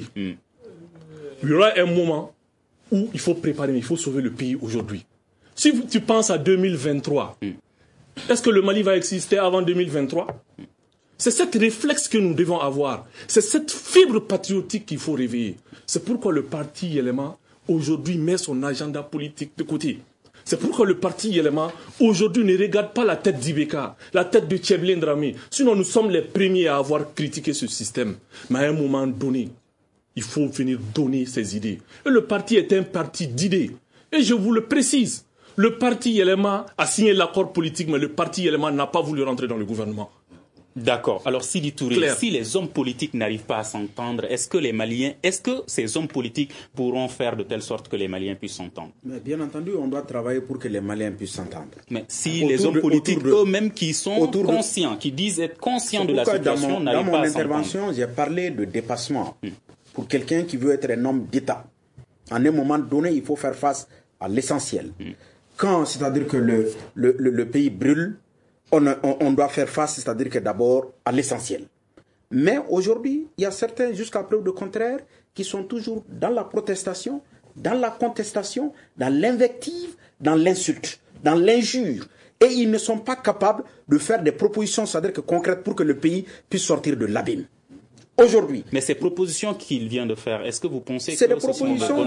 Il y aura un moment où il faut préparer, mais il faut sauver le pays aujourd'hui. Si tu penses à 2023, est-ce que le Mali va exister avant 2023 ? C'est cette réflexe que nous devons avoir. C'est cette fibre patriotique qu'il faut réveiller. C'est pourquoi le parti Yelema, aujourd'hui, met son agenda politique de côté. C'est pourquoi le parti Yelema, aujourd'hui, ne regarde pas la tête d'Ibeka, la tête de Tcheblin Dramé. Sinon, nous sommes les premiers à avoir critiqué ce système. Mais à un moment donné, il faut venir donner ses idées. Et le parti est un parti d'idées. Et je vous le précise, le parti Yelema a signé l'accord politique, mais le parti Yelema n'a pas voulu rentrer dans le gouvernement. D'accord. Alors, Sidi Touré, si les hommes politiques n'arrivent pas à s'entendre, est-ce que ces hommes politiques pourront faire de telle sorte que les Maliens puissent s'entendre ? Mais bien entendu, on doit travailler pour que les Maliens puissent s'entendre. Mais si les hommes politiques eux-mêmes qui sont conscients, qui disent être conscients de la situation, n'arrivent pas à s'entendre. Dans mon intervention, j'ai parlé de dépassement. Pour quelqu'un qui veut être un homme d'État, en un moment donné, il faut faire face à l'essentiel. Quand, c'est-à-dire que le pays brûle, on doit faire face, c'est-à-dire que d'abord, à l'essentiel. Mais aujourd'hui, il y a certains, jusqu'à preuve de contraire, qui sont toujours dans la protestation, dans la contestation, dans l'invective, dans l'insulte, dans l'injure. Et ils ne sont pas capables de faire des propositions, c'est-à-dire que concrètes, pour que le pays puisse sortir de l'abîme. Aujourd'hui. Mais ces propositions qu'il vient de faire, est-ce que vous pensez que c'est des propositions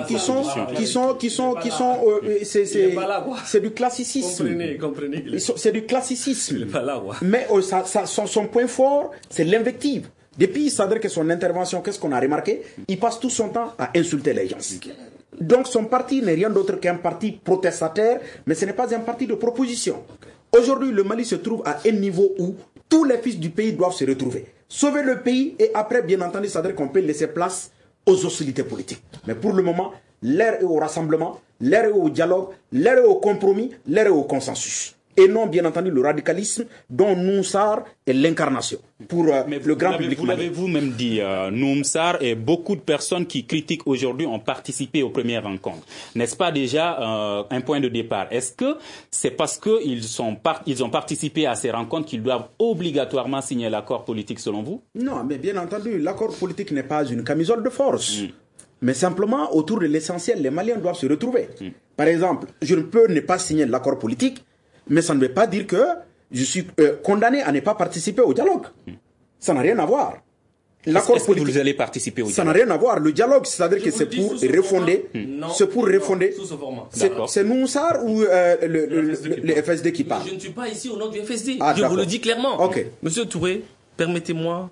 c'est du classicisme. Comprenez. C'est du classicisme. Mais son point fort, c'est l'invective. Depuis, c'est-à-dire que son intervention, qu'est-ce qu'on a remarqué ? Il passe tout son temps à insulter les gens. Donc son parti n'est rien d'autre qu'un parti protestataire, mais ce n'est pas un parti de proposition. Aujourd'hui, le Mali se trouve à un niveau où tous les fils du pays doivent se retrouver. Sauver le pays et après, bien entendu, c'est-à-dire qu'on peut laisser place aux hostilités politiques. Mais pour le moment, l'heure est au rassemblement, l'heure est au dialogue, l'heure est au compromis, l'heure est au consensus. Et non, bien entendu, le radicalisme dont Noussar est l'incarnation pour le grand public. Vous l'avez vous-même dit, Noussar et beaucoup de personnes qui critiquent aujourd'hui ont participé aux premières rencontres. N'est-ce pas déjà un point de départ? Est-ce que c'est parce qu'ils ont participé à ces rencontres qu'ils doivent obligatoirement signer l'accord politique selon vous? Non, mais bien entendu, l'accord politique n'est pas une camisole de force. Mais simplement, autour de l'essentiel, les Maliens doivent se retrouver. Par exemple, je ne peux ne pas signer l'accord politique, mais ça ne veut pas dire que je suis condamné à ne pas participer au dialogue. Ça n'a rien à voir. L'accord politique, que vous allez participer au dialogue? Ça n'a rien à voir. Le dialogue, c'est-à-dire que c'est pour refonder. C'est pour refonder. C'est Noussar ou le FSD qui parle? Je ne suis pas ici au nom du FSD. Ah, je vous le dis clairement. Okay. Monsieur Touré, permettez-moi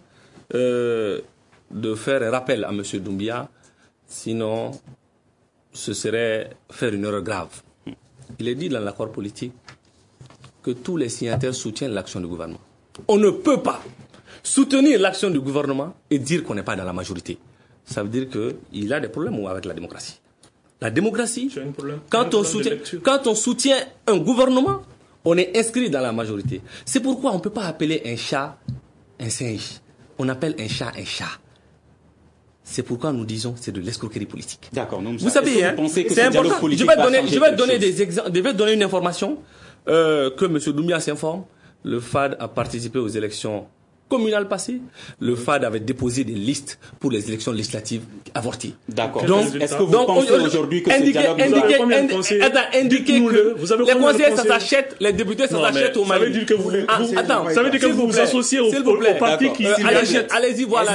de faire un rappel à Monsieur Doumbia. Sinon, ce serait faire une erreur grave. Il est dit dans l'accord politique que tous les signataires soutiennent l'action du gouvernement. On ne peut pas soutenir l'action du gouvernement et dire qu'on n'est pas dans la majorité. Ça veut dire qu'il a des problèmes avec la démocratie. La démocratie, quand on soutient un gouvernement, on est inscrit dans la majorité. C'est pourquoi on ne peut pas appeler un chat un singe. On appelle un chat un chat. C'est pourquoi nous disons c'est de l'escroquerie politique. D'accord. Vous savez, c'est important. Je vais donner une information que M. Doumbia s'informe. Le FAD a participé aux élections communales passées. Le FAD avait déposé des listes pour les élections législatives avortées. D'accord. Donc, est-ce que vous pensez aujourd'hui que ce dialogue indiquer que les conseillers, ça s'achète, les députés, ça s'achète au Mali. Ça veut dire que ça veut dire que vous vous associez au parti qui allez-y voir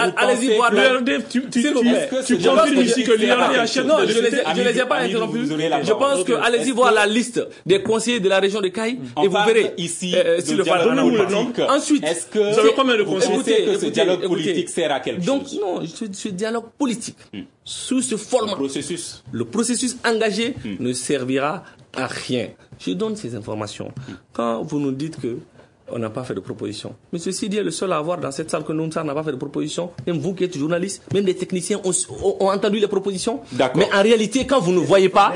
l'URD. Tu confirmes ici que l'URD achète. Non, je ne les ai pas interrompus. Je pense que allez-y voir la liste des conseillers de la région de Caille et vous verrez ici si le FAD. Ensuite, est-ce que combien de conseillers que ce dialogue politique sert à quelque chose? Donc non, ce dialogue politique, sous ce format, le processus engagé ne servira à rien. Je donne ces informations. Quand vous nous dites que on n'a pas fait de proposition. Monsieur Sidi est le seul à avoir dans cette salle que Noussar n'a pas fait de proposition. Même vous qui êtes journaliste, même les techniciens ont entendu les propositions. Mais en réalité, quand vous ne voyez pas,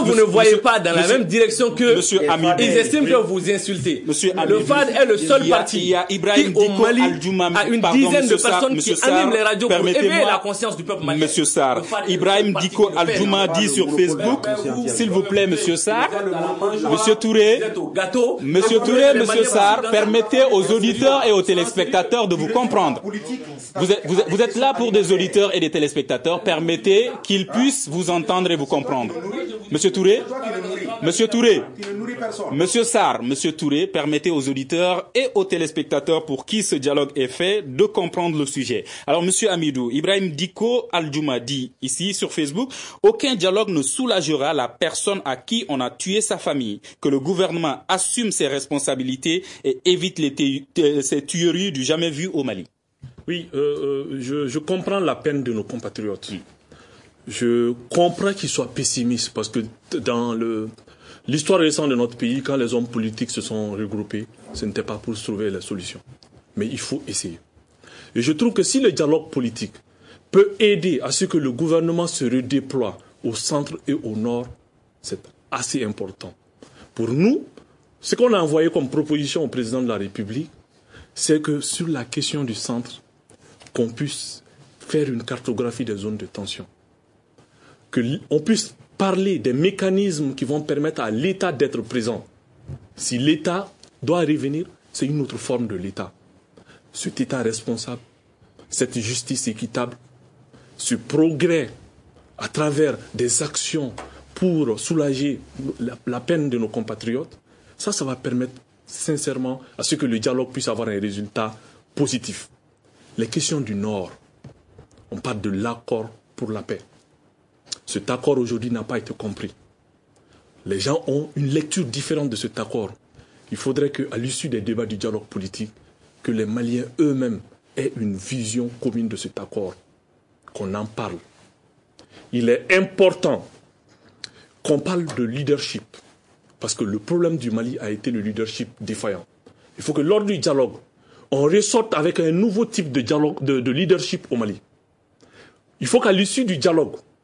dans la même direction que ils estiment que vous insultez. Le FAD est le seul parti qui au Mali a une dizaine de personnes qui animent les radios pour éveiller la conscience du peuple malien. Monsieur Sarr, Ibrahim Diko Al-Djouma dit sur Facebook, s'il vous plaît, Monsieur Sarr, Monsieur Touré, Monsieur Sarr, permettez aux auditeurs et aux téléspectateurs de vous comprendre. Vous êtes là pour des auditeurs et des téléspectateurs. Permettez qu'ils puissent vous entendre et vous comprendre. Monsieur Touré, Monsieur Sarr, Monsieur Touré, permettez aux auditeurs et aux téléspectateurs pour qui ce dialogue est fait de comprendre le sujet. Alors, Monsieur Amidou, Ibrahim Diko Al-Djouma dit ici sur Facebook, aucun dialogue ne soulagera la personne à qui on a tué sa famille, que le gouvernement assume ses responsabilités et évite ces tueries du jamais vu au Mali. Oui, je comprends la peine de nos compatriotes. Je comprends qu'ils soient pessimistes parce que dans l'histoire récente de notre pays, quand les hommes politiques se sont regroupés, ce n'était pas pour trouver la solution. Mais il faut essayer. Et je trouve que si le dialogue politique peut aider à ce que le gouvernement se redéploie au centre et au nord, c'est assez important. Pour nous, ce qu'on a envoyé comme proposition au président de la République, c'est que sur la question du centre, qu'on puisse faire une cartographie des zones de tension. Qu'on puisse parler des mécanismes qui vont permettre à l'État d'être présent. Si l'État doit revenir, c'est une autre forme de l'État. Cet État responsable, cette justice équitable, ce progrès à travers des actions pour soulager la peine de nos compatriotes, ça va permettre sincèrement à ce que le dialogue puisse avoir un résultat positif. Les questions du Nord, on parle de l'accord pour la paix. Cet accord aujourd'hui n'a pas été compris. Les gens ont une lecture différente de cet accord. Il faudrait qu'à l'issue des débats du dialogue politique, que les Maliens eux-mêmes aient une vision commune de cet accord, qu'on en parle. Il est important qu'on parle de leadership. Parce que le problème du Mali a été le leadership défaillant. Il faut que lors du dialogue, on ressorte avec un nouveau type de dialogue, de leadership au Mali. Il faut qu'à l'issue du dialogue,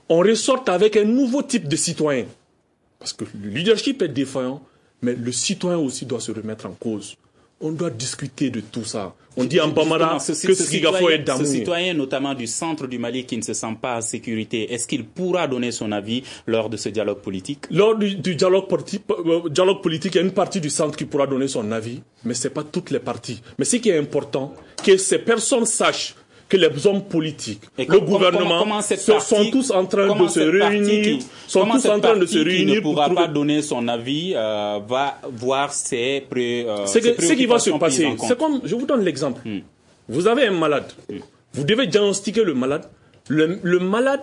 on ressorte avec un nouveau type de citoyen. Parce que le leadership est défaillant, mais le citoyen aussi doit se remettre en cause. On doit discuter de tout ça. On dit en Bambara que Sigafo est d'amour. Ce citoyen, notamment du centre du Mali, qui ne se sent pas en sécurité, est-ce qu'il pourra donner son avis lors de ce dialogue politique? Lors du dialogue politique, il y a une partie du centre qui pourra donner son avis, mais ce n'est pas toutes les parties. Mais ce qui est important, que ces personnes sachent que les hommes politiques, le gouvernement, sont tous en train de se réunir, qui ne pourra pas donner son avis, va voir ses préoccupations. Ce qui va se passer, c'est comme, je vous donne l'exemple. Vous avez un malade. Vous devez diagnostiquer le malade. Le malade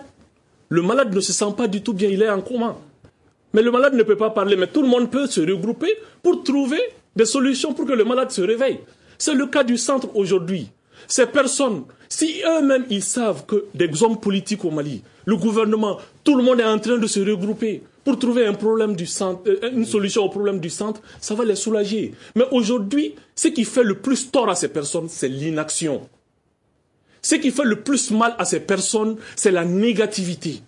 ne se sent pas du tout bien, il est en coma. Mais le malade ne peut pas parler, mais tout le monde peut se regrouper pour trouver des solutions pour que le malade se réveille. C'est le cas du centre aujourd'hui. Ces personnes, si eux-mêmes ils savent que des hommes politiques au Mali, le gouvernement, tout le monde est en train de se regrouper pour trouver un problème du centre, une solution au problème du centre, ça va les soulager. Mais aujourd'hui, ce qui fait le plus tort à ces personnes, c'est l'inaction. Ce qui fait le plus mal à ces personnes, c'est la négativité.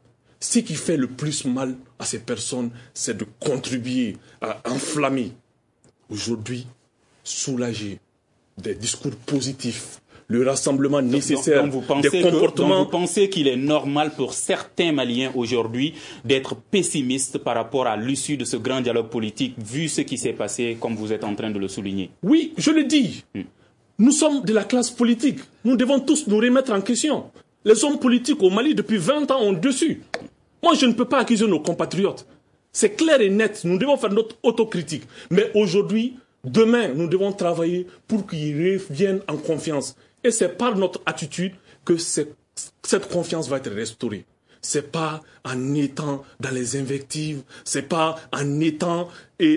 Ce qui fait le plus mal à ces personnes, c'est de contribuer à enflammer. Aujourd'hui, soulager. Des discours positifs, le rassemblement nécessaire, des comportements... Donc vous pensez qu'il est normal pour certains Maliens aujourd'hui d'être pessimistes par rapport à l'issue de ce grand dialogue politique, vu ce qui s'est passé, comme vous êtes en train de le souligner? Oui, je le dis. Nous sommes de la classe politique. Nous devons tous nous remettre en question. Les hommes politiques au Mali, depuis 20 ans, ont dessus. Moi, je ne peux pas accuser nos compatriotes. C'est clair et net. Nous devons faire notre autocritique. Mais aujourd'hui... Demain, nous devons travailler pour qu'ils reviennent en confiance. Et c'est par notre attitude que cette confiance va être restaurée. C'est pas en étant dans les invectives, c'est pas en étant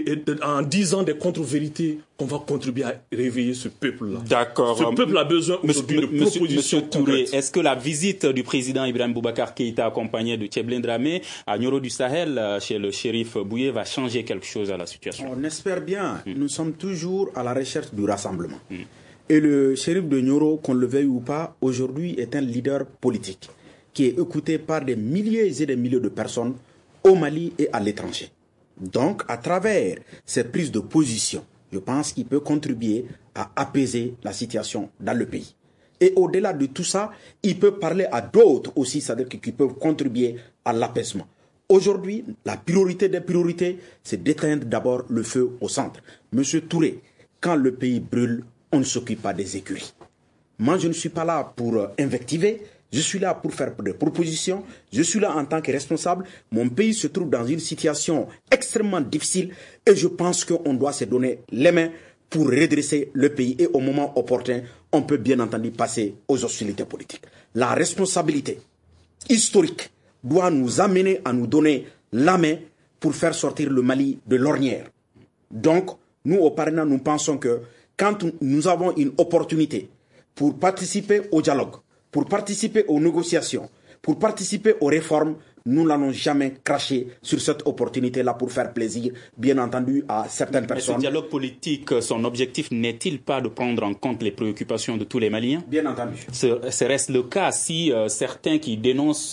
en disant des contre-vérités qu'on va contribuer à réveiller ce peuple-là. D'accord. Ce peuple a besoin aujourd'hui de propositions concrètes. Est-ce que la visite du président Ibrahim Boubacar Keïta accompagné de Tcheblin Dramé à Nioro du Sahel chez le shérif Bouye va changer quelque chose à la situation? On espère bien. Nous sommes toujours à la recherche du rassemblement. Et le shérif de Nioro, qu'on le veuille ou pas, aujourd'hui est un leader politique qui est écouté par des milliers et des milliers de personnes au Mali et à l'étranger. Donc, à travers ces prises de position, je pense qu'il peut contribuer à apaiser la situation dans le pays. Et au-delà de tout ça, il peut parler à d'autres aussi, c'est-à-dire qui peuvent contribuer à l'apaisement. Aujourd'hui, la priorité des priorités, c'est d'éteindre d'abord le feu au centre. Monsieur Touré, quand le pays brûle, on ne s'occupe pas des écuries. Moi, je ne suis pas là pour invectiver. Je suis là pour faire des propositions. Je suis là en tant que responsable. Mon pays se trouve dans une situation extrêmement difficile et je pense qu'on doit se donner les mains pour redresser le pays. Et au moment opportun, on peut bien entendu passer aux hostilités politiques. La responsabilité historique doit nous amener à nous donner la main pour faire sortir le Mali de l'ornière. Donc, nous, au Parlement, nous pensons que quand nous avons une opportunité pour participer au dialogue, pour participer aux négociations, pour participer aux réformes, nous n'allons jamais cracher sur cette opportunité-là pour faire plaisir, bien entendu, à certaines personnes. Mais ce dialogue politique, son objectif n'est-il pas de prendre en compte les préoccupations de tous les Maliens? Bien entendu. Ce reste le cas si certains qui dénoncent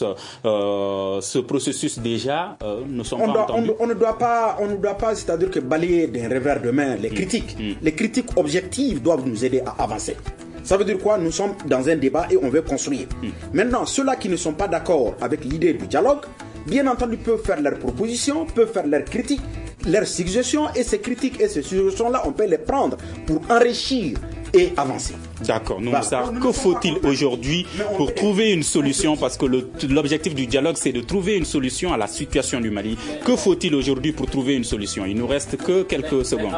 ce processus déjà ne sont pas entendus. On ne doit pas, c'est-à-dire que balayer d'un revers de main les critiques. Les critiques objectives doivent nous aider à avancer. Ça veut dire quoi? Nous sommes dans un débat et on veut construire. Maintenant, ceux-là qui ne sont pas d'accord avec l'idée du dialogue, bien entendu, peuvent faire leurs propositions, peuvent faire leurs critiques, leurs suggestions, et ces critiques et ces suggestions-là, on peut les prendre pour enrichir et avancer. D'accord. Que faut-il aujourd'hui pour trouver une solution? Parce que l'objectif du dialogue, c'est de trouver une solution à la situation du Mali. Que faut-il aujourd'hui pour trouver une solution? Il nous reste que quelques secondes.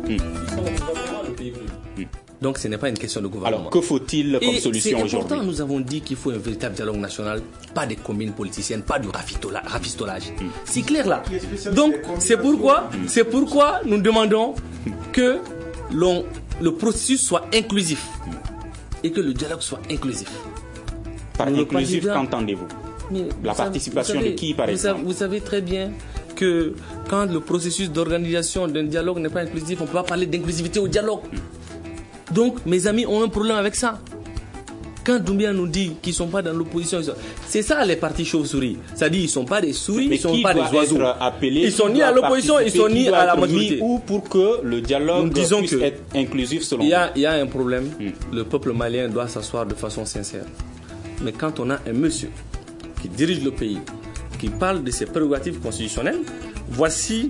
Donc ce n'est pas une question de gouvernement. Alors que faut-il comme solution aujourd'hui? C'est important, nous avons dit qu'il faut un véritable dialogue national, pas des combines politiciennes, pas du rafistolage. C'est clair là. Donc c'est pourquoi nous demandons que le processus soit inclusif et que le dialogue soit inclusif. Par inclusif, qu'entendez-vous? La participation de qui, par exemple? Vous savez très bien que quand le processus d'organisation d'un dialogue n'est pas inclusif, on ne peut pas parler d'inclusivité au dialogue. Donc, mes amis ont un problème avec ça. Quand Doumbia nous dit qu'ils ne sont pas dans l'opposition, c'est ça les partis chauves-souris. C'est-à-dire qu'ils ne sont pas des souris, ils ne sont pas des oiseaux. Ils sont ni à l'opposition, ils sont ni à la majorité. Ou pour que le dialogue puisse être inclusif selon vous. Il y a un problème. Le peuple malien doit s'asseoir de façon sincère. Mais quand on a un monsieur qui dirige le pays, qui parle de ses prérogatives constitutionnelles, voici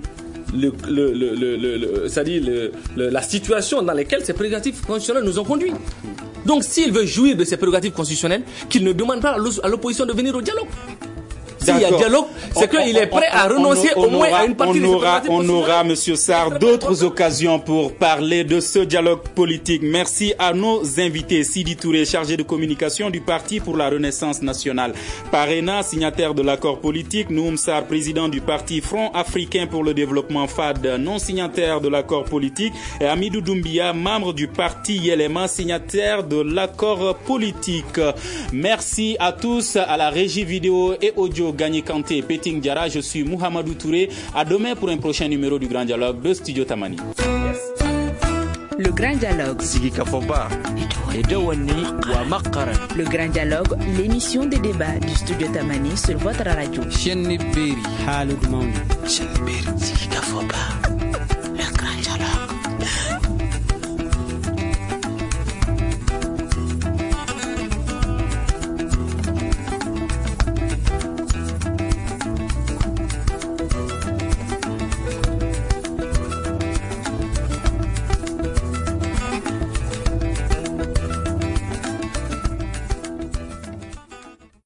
la situation dans laquelle ces prérogatives constitutionnelles nous ont conduits. Donc s'il veut jouir de ses prérogatives constitutionnelles, qu'il ne demande pas à l'opposition de venir au dialogue. S'il y a dialogue, c'est qu'il est prêt à renoncer au moins à une partie de ses prérogatives constitutionnelles. On aura, M. Sarr, d'autres occasions pour parler de ce dialogue politique. Merci à nos invités. Sidi Touré, chargé de communication du Parti pour la Renaissance nationale. Parena, signataire de l'accord politique. Noum Sarr, président du Parti Front africain pour le développement FAD, non signataire de l'accord politique. Et Amidou Doumbia, membre du Parti Yelema, signataire de l'accord politique. Merci à tous, à la régie vidéo et audio Gagné Kanté, Peting Diara, je suis Mouhamadou Touré. À demain pour un prochain numéro du Grand Dialogue de Studio Tamani. Le Grand Dialogue. Le Grand Dialogue, l'émission des débats du Studio Tamani sur votre radio.